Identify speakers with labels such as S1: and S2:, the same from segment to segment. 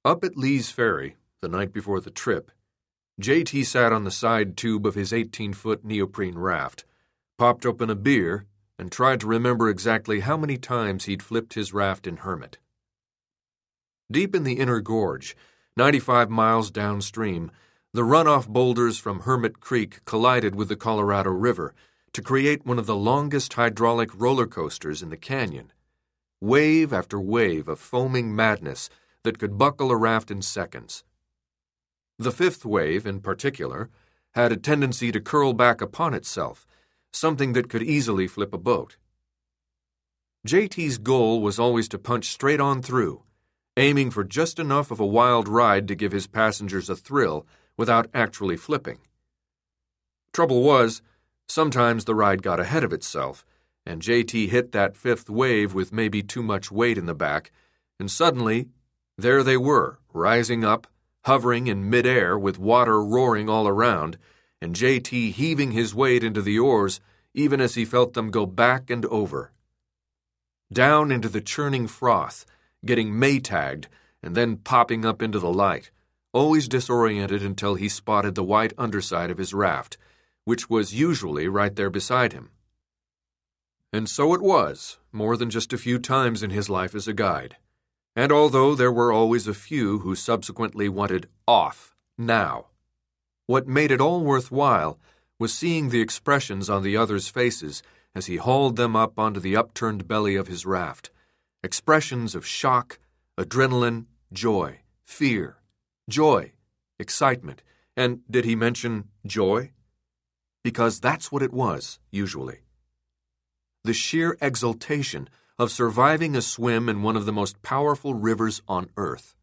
S1: Up at Lee's Ferry, the night before the trip, J.T. sat on the side tube of his 18-foot neoprene raft, popped open a beer, and tried to remember exactly how many times he'd flipped his raft in Hermit. Deep in the inner gorge, 95 miles downstream, the runoff boulders from Hermit Creek collided with the Colorado River to create one of the longest hydraulic roller coasters in the canyon. Wave after wave of foaming madness that could buckle a raft in seconds. The fifth wave, in particular, had a tendency to curl back upon itself, something that could easily flip a boat. JT's goal was always to punch straight on through, aiming for just enough of a wild ride to give his passengers a thrill without actually flipping. Trouble was, sometimes the ride got ahead of itself, and JT hit that fifth wave with maybe too much weight in the back, and suddenly, there they were, rising up, hovering in midair with water roaring all around, and JT heaving his weight into the oars even as he felt them go back and over. Down into the churning froth, getting maytagged, and then popping up into the light, always disoriented until he spotted the white underside of his raft, which was usually right there beside him. And so it was, more than just a few times in his life as a guide. And although there were always a few who subsequently wanted off, now, what made it all worthwhile was seeing the expressions on the others' faces as he hauled them up onto the upturned belly of his raft. Expressions of shock, adrenaline, joy, fear, joy, excitement, and did he mention joy? Because that's what it was, usually. The sheer exultation of surviving a swim in one of the most powerful rivers on Earth.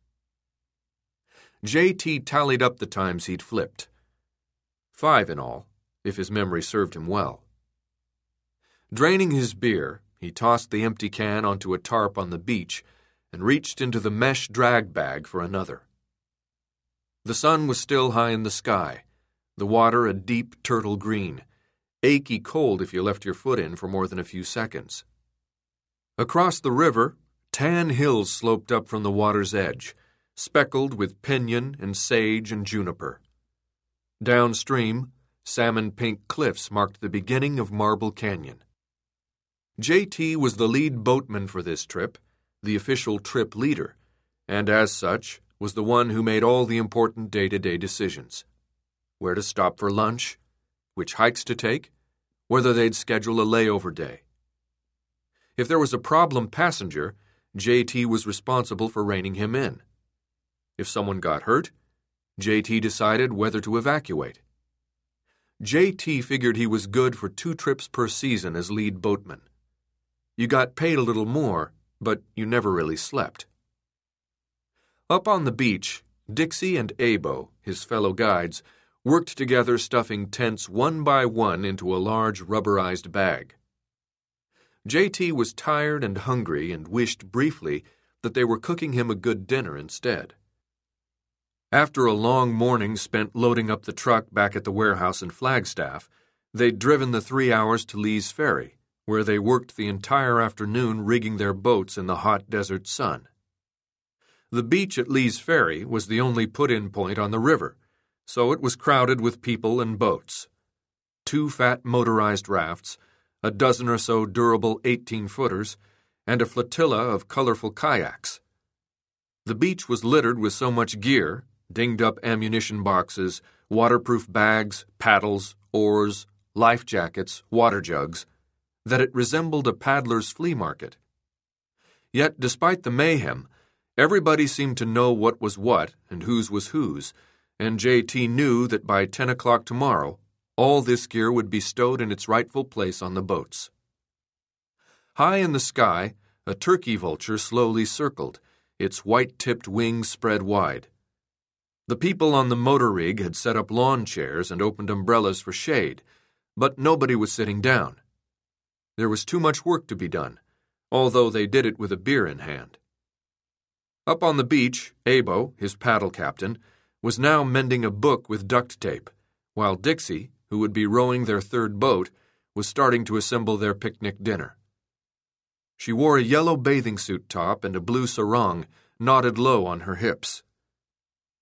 S1: J.T. tallied up the times he'd flipped. 5 in all, if his memory served him well. Draining his beer, he tossed the empty can onto a tarp on the beach and reached into the mesh drag bag for another. The sun was still high in the sky, the water a deep turtle green, achy cold if you left your foot in for more than a few seconds. Across the river, tan hills sloped up from the water's edge, speckled with pinyon and sage and juniper. Downstream, salmon-pink cliffs marked the beginning of Marble Canyon. J.T. was the lead boatman for this trip, the official trip leader, and as such was the one who made all the important day-to-day decisions. Where to stop for lunch, which hikes to take, whether they'd schedule a layover day. If there was a problem passenger, J.T. was responsible for reining him in. If someone got hurt, J.T. decided whether to evacuate. J.T. figured he was good for 2 trips per season as lead boatman. You got paid a little more, but you never really slept. Up on the beach, Dixie and Abo, his fellow guides, worked together stuffing tents one by one into a large rubberized bag. J.T. was tired and hungry and wished briefly that they were cooking him a good dinner instead. After a long morning spent loading up the truck back at the warehouse in Flagstaff, they'd driven the 3 hours to Lee's Ferry, where they worked the entire afternoon rigging their boats in the hot desert sun. The beach at Lee's Ferry was the only put-in point on the river, so it was crowded with people and boats. 2 fat motorized rafts, a dozen or so durable 18-footers, and a flotilla of colorful kayaks. The beach was littered with so much gear, dinged-up ammunition boxes, waterproof bags, paddles, oars, life jackets, water jugs, that it resembled a paddler's flea market. Yet, despite the mayhem, everybody seemed to know what was what and whose was whose, and J.T. knew that by 10 o'clock tomorrow, all this gear would be stowed in its rightful place on the boats. High in the sky, a turkey vulture slowly circled, its white-tipped wings spread wide. The people on the motor rig had set up lawn chairs and opened umbrellas for shade, but nobody was sitting down. There was too much work to be done, although they did it with a beer in hand. Up on the beach, Abo, his paddle captain, was now mending a book with duct tape, while Dixie, who would be rowing their 3rd boat, was starting to assemble their picnic dinner. She wore a yellow bathing suit top and a blue sarong, knotted low on her hips.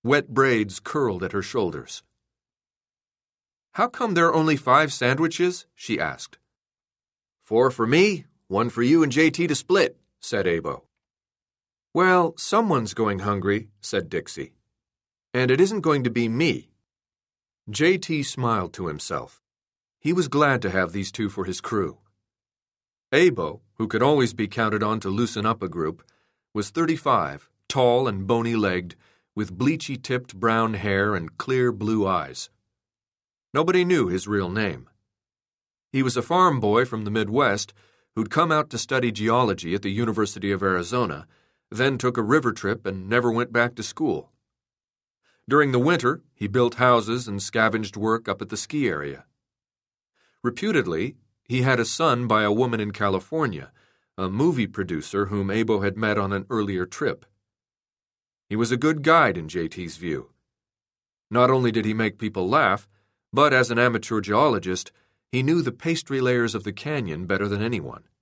S1: Wet braids curled at her shoulders. "How come there are only 5 sandwiches?" she asked. 4 for me, 1 for you and JT to split," said Abo. "Well, someone's going hungry," said Dixie. "And it isn't going to be me." JT smiled to himself. He was glad to have these 2 for his crew. Abo, who could always be counted on to loosen up a group, was 35, tall and bony-legged, with bleachy-tipped brown hair and clear blue eyes. Nobody knew his real name. He was a farm boy from the Midwest who'd come out to study geology at the University of Arizona, then took a river trip and never went back to school. During the winter, he built houses and scavenged work up at the ski area. Reputedly, he had a son by a woman in California, a movie producer whom Abo had met on an earlier trip. He was a good guide in JT's view. Not only did he make people laugh, but as an amateur geologist, he knew the pastry layers of the canyon better than anyone.